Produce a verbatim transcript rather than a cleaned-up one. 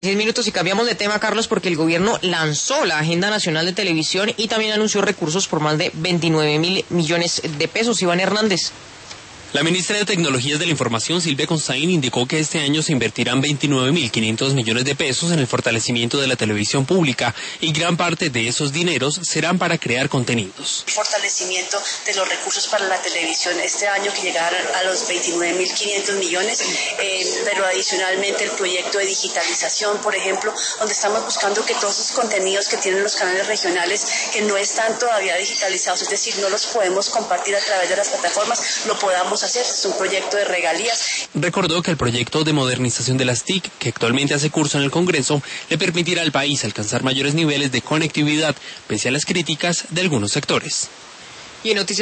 Diez minutos y cambiamos de tema, Carlos, porque el gobierno lanzó la Agenda Nacional de Televisión y también anunció recursos por más de veintinueve mil millones de pesos. Iván Hernández. La ministra de Tecnologías de la Información, Silvia Constaín, indicó que este año se invertirán veintinueve mil quinientos millones de pesos en el fortalecimiento de la televisión pública y gran parte de esos dineros serán para crear contenidos. Fortalecimiento de los recursos para la televisión este año que llegarán a los veintinueve mil quinientos millones, eh, pero adicionalmente el proyecto de digitalización, por ejemplo, donde estamos buscando que todos esos contenidos que tienen los canales regionales que no están todavía digitalizados, es decir, no los podemos compartir a través de las plataformas, lo podamos hacer. Es un proyecto de regalías. Recordó que el proyecto de modernización de las T I C, que actualmente hace curso en el Congreso, le permitirá al país alcanzar mayores niveles de conectividad, pese a las críticas de algunos sectores. Y en noticias